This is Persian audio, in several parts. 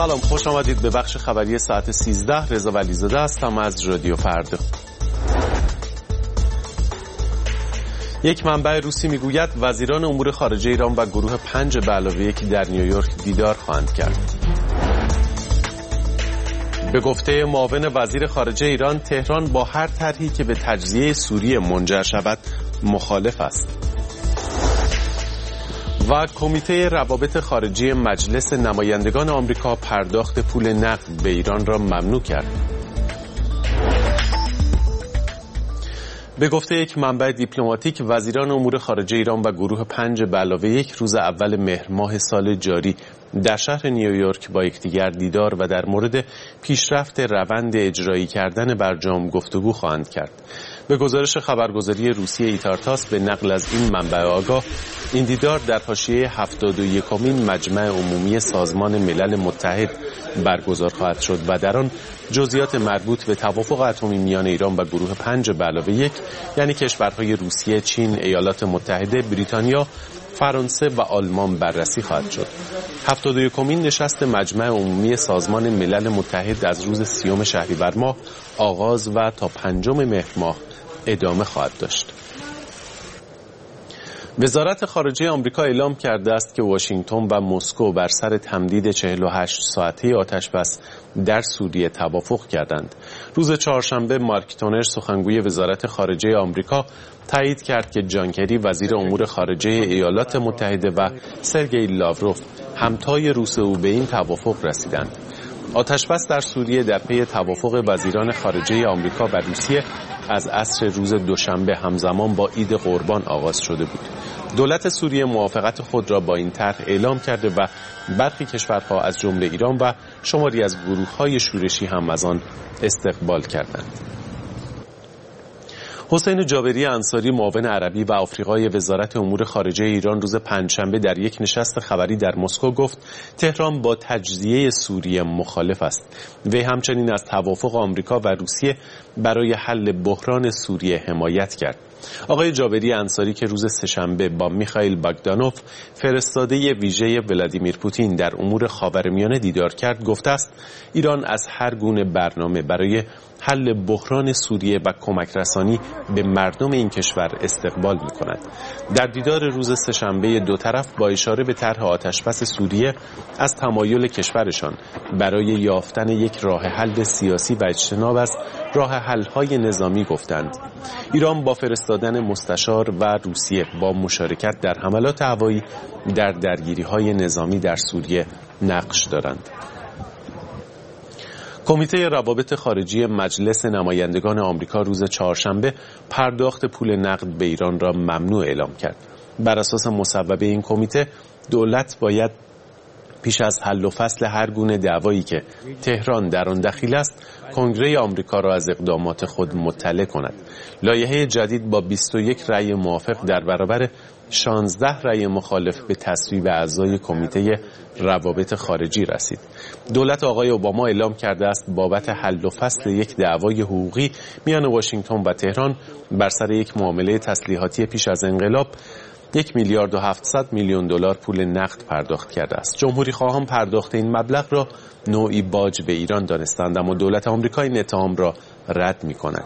سلام، خوش آمدید به بخش خبری ساعت 13. رضا ولیزاده هستم از رادیو فردا. یک منبع روسی میگوید وزیران امور خارجه ایران و گروه 5+1 در نیویورک دیدار خواهند کرد. به گفته معاون وزیر خارجه ایران، تهران با هر طرحی که به تجزیه سوریه منجر شود مخالف است. و کمیته روابط خارجی مجلس نمایندگان آمریکا پرداخت پول نقد به ایران را ممنوع کرد. به گفته یک منبع دیپلماتیک، وزیران امور خارجه ایران و گروه 5+1 روز اول مهر ماه سال جاری در شهر نیویورک با یکدیگر دیدار و در مورد پیشرفت روند اجرایی کردن برجام گفتگو خواهند کرد. به گزارش خبرگزاری روسیه ایتارتاس به نقل از این منبع آگاه، این دیدار در حاشیه 71مین مجمع عمومی سازمان ملل متحد برگزار خواهد شد و در آن جزئیات مربوط به توافق اتمی میان ایران و گروه 5+1 یعنی کشورهای روسیه، چین، ایالات متحده، بریتانیا، فرانسه و آلمان بررسی خواهد شد. 71مین نشست مجمع عمومی سازمان ملل متحد از روز 30 شهریور ماه آغاز و تا 5 مهر ماه ادامه خواهد داشت. وزارت خارجه آمریکا اعلام کرده است که واشنگتن و مسکو بر سر تمدید 48 ساعته آتش‌بس در سوریه توافق کردند. روز چهارشنبه مارک تونر سخنگوی وزارت خارجه آمریکا تایید کرد که جان کری وزیر امور خارجه ایالات متحده و سرگئی لاوروف همتای روس او به این توافق رسیدند. آتش‌بس در سوریه در پی توافق وزیران خارجه آمریکا و روسیه از عصر روز دوشنبه همزمان با عید قربان آغاز شده بود. دولت سوریه موافقت خود را با این طرح اعلام کرده و برخی کشورها از جمله ایران و شماری از گروه‌های شورشی هم از آن استقبال کردند. حسین جابری انصاری، معاون عربی و آفریقای وزارت امور خارجه ایران، روز پنجشنبه در یک نشست خبری در مسکو گفت تهران با تجزیه سوریه مخالف است. وی همچنین از توافق آمریکا و روسیه برای حل بحران سوریه حمایت کرد. آقای جابری انصاری که روز سه‌شنبه با میخائیل باگدانوف، فرستاده ویژه ولادیمیر پوتین در امور خاورمیانه دیدار کرد، گفته است ایران از هر گونه برنامه برای حل بحران سوریه و کمک رسانی به مردم این کشور استقبال می‌کند. در دیدار روز سه‌شنبه دو طرف با اشاره به طرح آتش‌بس سوریه از تمایل کشورشان برای یافتن یک راه حل سیاسی و اجتناب از راه حل‌های نظامی گفتند. ایران با فرستادن مستشار و روسیه با مشارکت در حملات هوایی در درگیری‌های نظامی در سوریه نقش دارند. کمیته روابط خارجی مجلس نمایندگان آمریکا روز چهارشنبه پرداخت پول نقد به ایران را ممنوع اعلام کرد. بر اساس مصوبه این کمیته، دولت باید پیش از حل و فصل هر گونه دعوایی که تهران در آن دخیل است، کنگره آمریکا را از اقدامات خود مطلع کند. لایحه جدید با 21 رأی موافق در برابر 16 رأی مخالف به تصویب اعضای کمیته روابط خارجی رسید. دولت آقای اوباما اعلام کرده است بابت حل و فصل یک دعوای حقوقی میان واشنگتن و تهران بر سر یک معامله تسلیحاتی پیش از انقلاب 1,700,000,000 دلار پول نقد پرداخت کرده است. جمهوری خواهان پرداخت این مبلغ را نوعی باج به ایران دانستند، اما دولت آمریکا این اتهام را رد می‌کند.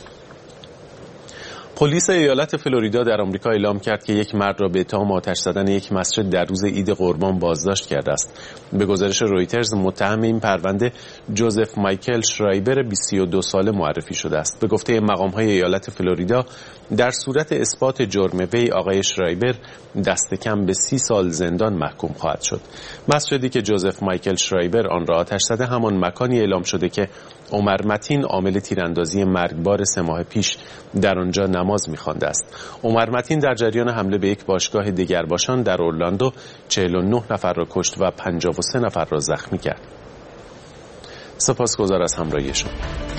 پلیس ایالت فلوریدا در آمریکا اعلام کرد که یک مرد را به اتهام آتش زدن یک مسجد در روز عید قربان بازداشت کرده است. به گزارش رویترز، متهم این پرونده جوزف مایکل شرایبر 22 ساله معرفی شده است. به گفته مقام‌های ایالت فلوریدا، در صورت اثبات جرم وی، آقای شرایبر دست کم به 30 سال زندان محکوم خواهد شد. مسجدی که جوزف مایکل شرایبر آن را آتش زده همان مکانی اعلام شده که عمر متین، عامل تیراندازی مرگبار 3 ماه پیش، در آنجا نماز می‌خوانده است. عمر متین در جریان حمله به یک باشگاه دگرباشان در اورلاندو 49 نفر را کشت و 53 نفر را زخمی کرد. سپاسگزار از همراهی شما.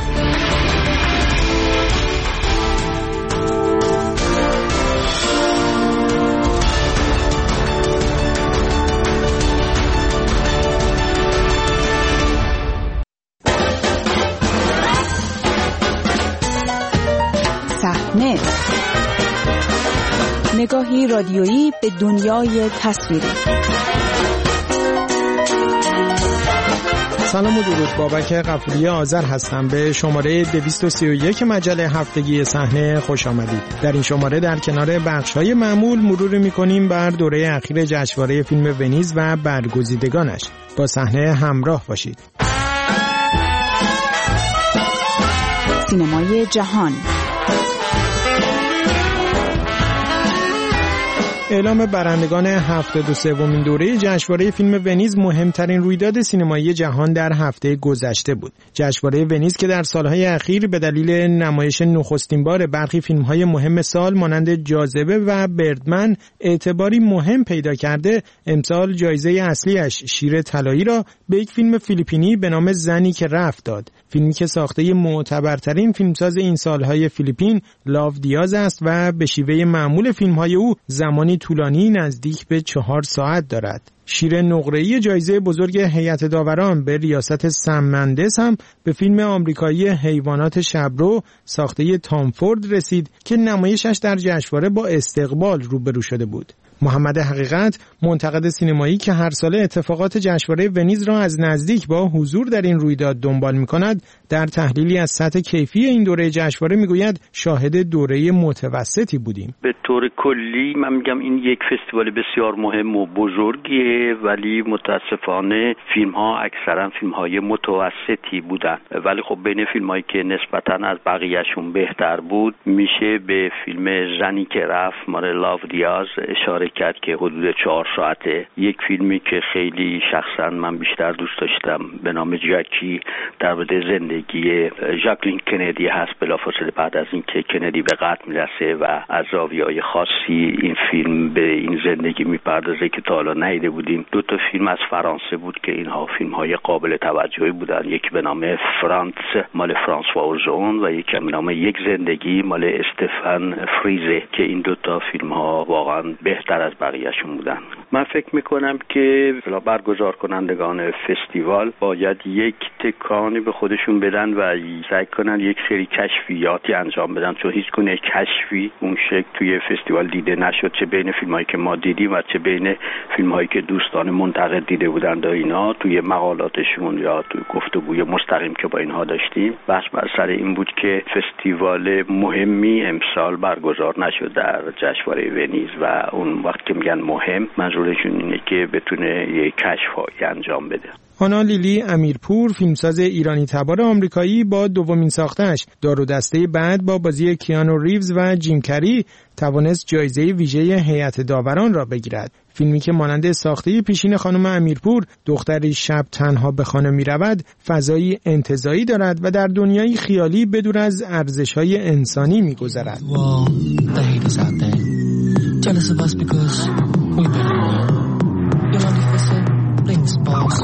نگاهی رادیویی به دنیای تصویری. سلام و درود. بابک غفوری آذر هستم. به شماره 231 مجله هفتگی صحنه خوش آمدید. در این شماره در کنار بخش‌های معمول مرور می‌کنیم بر دوره اخیر جشنواره فیلم ونیز و برگزیدگانش. با صحنه همراه باشید. سینمای جهان. اعلام برندگان 73مین دوره جشنواره فیلم ونیز مهمترین رویداد سینمایی جهان در هفته گذشته بود. جشنواره ونیز که در سالهای اخیر به دلیل نمایش نخستین بار برخی فیلم‌های مهم سال مانند جاذبه و بردمن اعتباری مهم پیدا کرده، امسال جایزه اصلیش شیر طلایی را به یک فیلم فیلیپینی به نام زنی که رفت داد. فیلمی که ساخته معتبرترین فیلمساز این سالهای فیلیپین لاو دیاز است و به شیوه معمول فیلم‌های او زمانی طولانی نزدیک به 4 ساعت دارد. شیر نقره‌ای جایزه بزرگ هیئت داوران به ریاست سم مندس هم به فیلم آمریکایی حیوانات شبرو ساخته تام فورد رسید که نمایشش در جشنواره با استقبال روبرو شده بود. محمد حقیقت، منتقد سینمایی که هر ساله اتفاقات جشنواره ونیز را از نزدیک با حضور در این رویداد دنبال می‌کند، در تحلیلی از سطح کیفی این دوره جشنواره میگوید شاهد دوره متوسطی بودیم. به طور کلی من میگم این یک فستیوال بسیار مهم و بزرگیه، ولی متاسفانه فیلم‌ها اکثرا فیلم‌های متوسطی بودن، ولی خب بین فیلم‌هایی که نسبتاً از بقیه‌شون بهتر بود میشه به فیلم زنی که رفت مال لاو دیاز اشاره کرد که حدود 4 ساعته. یک فیلمی که خیلی شخصا من بیشتر دوست داشتم به نام جاکی، در مورد زندگی ژاکلین کندی هست بلافاصله بعد از اینکه کندی به قتل میرسه و از زاویه‌های خاصی این فیلم به این زندگی میپردازه که تا حالا ندیده بودیم. 2 تا فیلم از فرانسه بود که اینها فیلم‌های قابل توجهی بودن، یکی به نام فرانس مال فرانسوا اوزون و یکی به نام یک زندگی مال استفان فریزه که این 2 تا فیلم‌ها واقعا بهتر از بقیه‌شون بودن. من فکر میکنم که برگزار کنندگان فستیوال باید یک تکانی به خودشون بدن و سعی کنن یک سری کشفیاتی انجام بدن، چون هیچ گونه کشفی اون شکل توی فستیوال دیده نشد، چه بین فیلمایی که ما دیدیم و چه بین فیلمایی که دوستان منتقد دیده بودند و اینا توی مقالاتشون یا توی گفتگوی مستقیم که با اینها داشتیم. بحث بر سر این بود که فستیوال مهمی امسال برگزار نشد در جشنواره ونیز و اون وقت که میگن مهم منظورشون اینه که بتونه یک کشفی انجام بده. هانا لیلی امیرپور، فیلمساز ایرانی تبار آمریکایی، با دومین ساخته‌اش دار و دسته بعد با بازی کیانو ریوز و جیم کری توانست جایزه ویژه هیئت داوران را بگیرد. فیلمی که مانند ساخته پیشین خانم امیرپور، دختری شب تنها به خانه می‌رود، فضایی انتزاعی دارد و در دنیای خیالی بدور از ارزش‌های انسانی می‌گذرد. Jealous of us because we've been alone. You'll only fix it, blink spots.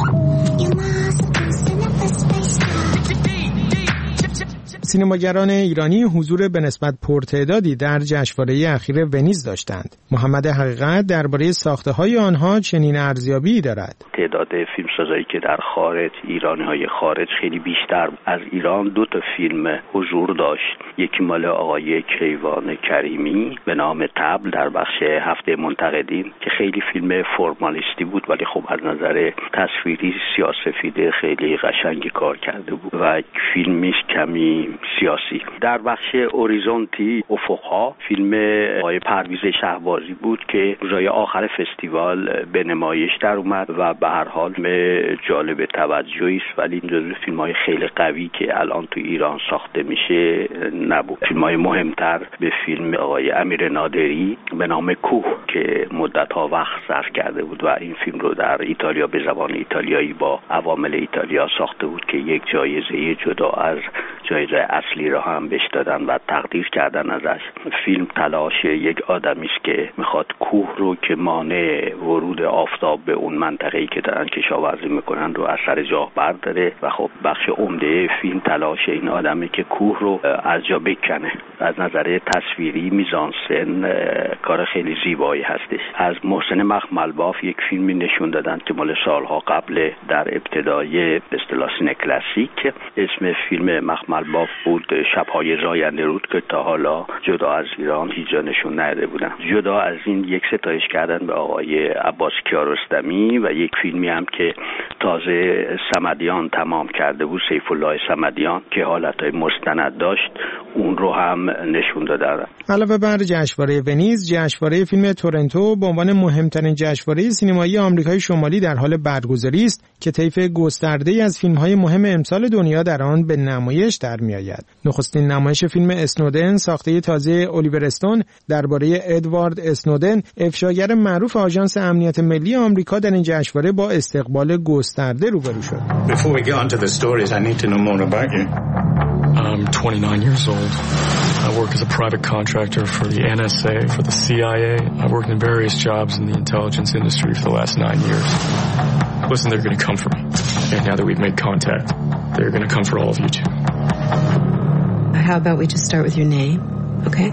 سینماگران ایرانی حضور به نسبت پرتعدادی در جشنواره اخیر ونیز داشتند. محمد حقیقت درباره ساخته‌های آنها چنین ارزیابی دارد. تعداد فیلمسازایی که در خارج، ایرانی‌های خارج خیلی بیشتر از ایران. 2 تا فیلم حضور داشت. یکی مال آقای کیوان کریمی به نام طبل در بخش هفته منتقدین که خیلی فیلم فرمالیستی بود، ولی خب از نظر تصویری سیاه‌سفید خیلی قشنگی کار کرده بود و فیلمیش کمی سیاسی. در بخش اوریزونتی افق‌ها فیلم آقای پرویز شهبازی بود که روزهای آخر فستیوال به نمایش در اومد و به هر حال جالب توجهی است، ولی این جزو فیلم‌های خیلی قوی که الان تو ایران ساخته میشه نبود. فیلم‌های مهمتر به فیلم آقای امیر نادری به نام کوه که مدت‌ها وقت صرف کرده بود و این فیلم رو در ایتالیا به زبان ایتالیایی با عوامل ایتالیا ساخته بود که یک جایزه جدا از جایزه اصلی را هم بهش دادن و تقدیر کردن ازش. فیلم تلاش یک آدمی است که میخواد کوه رو که مانع ورود آفتاب به اون منطقه‌ای که دارن کشاورزی میکنن رو از سر جا برداره و خب بخش عمده فیلم تلاش این آدمی که کوه رو از جا بکنه. از نظر تصویری میزانسن کار خیلی زیبایی هستش. از محسن مخملباف یک فیلمی نشون دادن که مال سالها قبل در ابتدای به اصطلاح سینه کلاسیک. اسم فیلم مخمل الباف بود، شب‌های زاینده رود که تا حالا جدا از ایران هیچ جا نشون نداده بودن. جدا از این یک ستایش کردن به آقای عباس کیارستمی و یک فیلمی هم که تازه صمدیان تمام کرده بود، سیف الله صمدیان، که حالتهای مستند داشت، اون رو هم نشون دادن. علاوه بر جشنواره ونیز، جشنواره فیلم تورنتو به عنوان مهمترین جشنواره سینمایی آمریکای شمالی در حال برگزاری است که طیف گسترده‌ای از فیلم‌های مهم امسال دنیا در آن به نمایش در می‌آید. نخستین نمایش فیلم اسنودن ساخته تازه الیور استون درباره ادوارد اسنودن، افشاگر معروف آژانس امنیت ملی آمریکا، در این جشنواره با استقبال گسترده روبرو شد. Before we get onto the stories, I need to know more about you. I'm 29 years old. I work as a private contractor for the NSA, for the CIA. I've worked in various jobs in the intelligence industry for the last 9 years. Listen, they're going to come for me. And now that we've made contact, they're going to come for all of you too. How about we just start with your name, okay?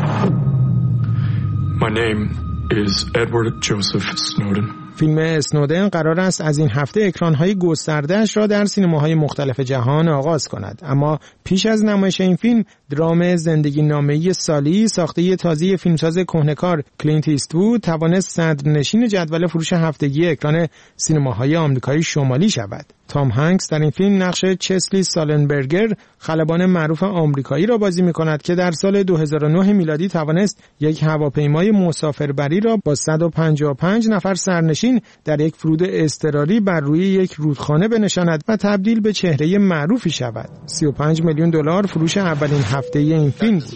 My name is Edward Joseph Snowden. فیلم اسنودن قرار است از این هفته اکران‌های گسترده‌اش را در سینماهای مختلف جهان آغاز کند، اما پیش از نمایش این فیلم، درام زندگی نامه‌ای سالی ساخته تازه فیلمساز کهنه‌کار کلینت ایست‌وود توانست صدرنشین جدول فروش هفتگی اکران سینماهای آمریکای شمالی شود. تام هنگس در این فیلم نقش چسلی سالنبرگر، خلبان معروف آمریکایی را بازی می‌کند که در سال 2009 میلادی توانست یک هواپیمای مسافربری را با 155 نفر سرنشین در یک فرود اضطراری بر روی یک رودخانه بنشاند و تبدیل به چهره معروفی شود. 35 میلیون دلار فروش اولین هفته این فیلم بود.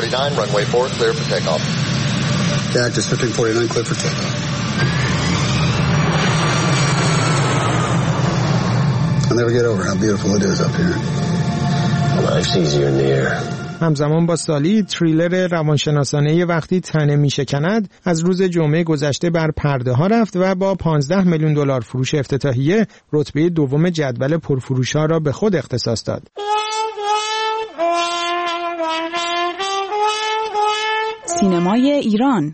همزمان با سالی، تریلر روانشناسانه وقتی تنه میشکند از روز جمعه گذشته بر پرده ها رفت و با 15 میلیون دلار فروش افتتاحیه رتبه دوم جدول پرفروش ها را به خود اختصاص داد. سینمای ایران.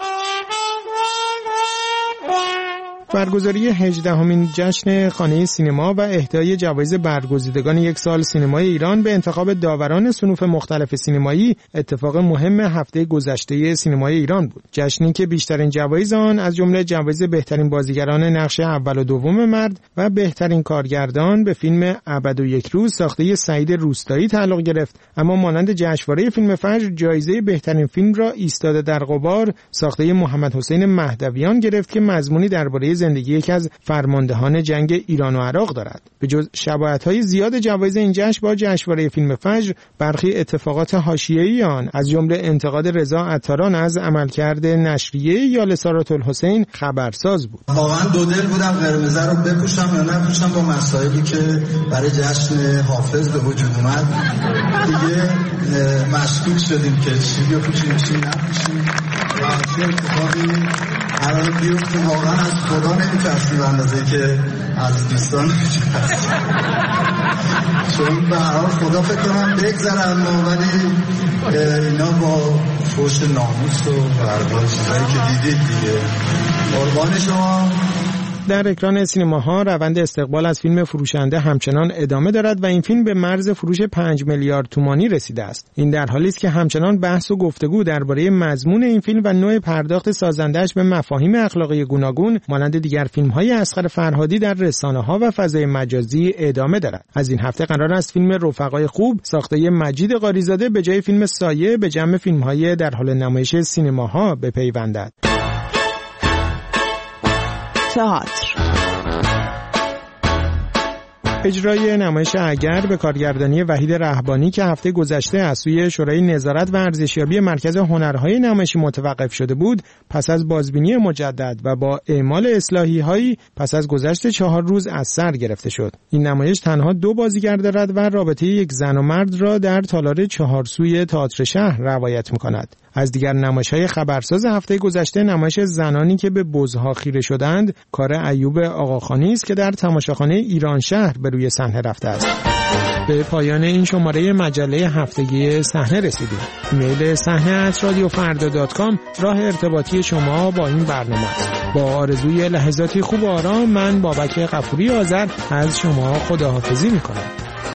برگزاری 18مین جشن خانه سینما و اهدای جوایز برگزیدگان یک سال سینمای ایران به انتخاب داوران صنوف مختلف سینمایی اتفاق مهم هفته گذشته سینمای ایران بود. جشنی که بیشترین جوایز آن از جمله جوایز بهترین بازیگران نقش اول و دوم مرد و بهترین کارگردان به فیلم ابد و یک روز ساخته سعید روستایی تعلق گرفت، اما مانند جشنواره فیلم فجر جایزه بهترین فیلم را ایستاده در غبار ساخته محمد حسین مهدویان گرفت که مضمونی درباره زندگی یکی از فرماندهان جنگ ایران و عراق دارد. به جز شباهت‌های زیاد جوایز این جشن با جشنواره فیلم فجر، برخی اتفاقات حاشیه‌ای آن از جمله انتقاد رضا عطاران از عملکرد نشریه یا سارات الحسین خبرساز بود. واقعا دو دل بودم قرمزه رو بپوشم یا نپوشم با مسائلی که برای جشن حافظ به وجود اومد. دیگه مشکوک شدیم که چی بپوشیم چی نپوشیم. چه اتفاقی قرار بیفته واقعا از خدا نمی‌ترسیم به اندازه‌ای که از دوستان می‌ترسیم، چون به هر حال خدا فکر کنم بگذره، اما ولی اینا با فوش ناموس و برباد چیزایی که دیدید دیگه. قربان شما. در اکران سینماها روند استقبال از فیلم فروشنده همچنان ادامه دارد و این فیلم به مرز فروش 5 میلیارد تومانی رسیده است. این در حالی است که همچنان بحث و گفتگو درباره مضمون این فیلم و نوع پرداخت سازنده‌اش به مفاهیم اخلاقی گوناگون مانند دیگر فیلم‌های اصغر فرهادی در رسانه‌ها و فضای مجازی ادامه دارد. از این هفته قرار است فیلم رفقای خوب ساخته مجید قاریزاده به جای فیلم سایه به جمع فیلم‌های در حال نمایش سینماها بپیوندد. تئاتر. اجرای نمایش اگر به کارگردانی وحید رهبانی که هفته گذشته از سوی شورای نظارت و ارزشیابی مرکز هنرهای نمایشی متوقف شده بود، پس از بازبینی مجدد و با اعمال اصلاحی‌هایی پس از گذشت 4 روز از سر گرفته شد. این نمایش تنها 2 بازیگر دارد و رابطه یک زن و مرد را در تالار 4 سوی تئاتر شهر روایت می‌کند. از دیگر نمایش‌های خبرساز هفته گذشته نمایش زنانی که به بزها خیره شدند کار ایوب آقاخانی است که در تماشاخانه ایران شهر به روی صحنه رفته است. به پایان این شماره مجله هفتگی صحنه رسیدیم. ایمیل صحنه@radiofarda.com راه ارتباطی شما با این برنامه است. با آرزوی لحظاتی خوب و آرام، من بابک غفوری آذر از شما خداحافظی می‌کنم.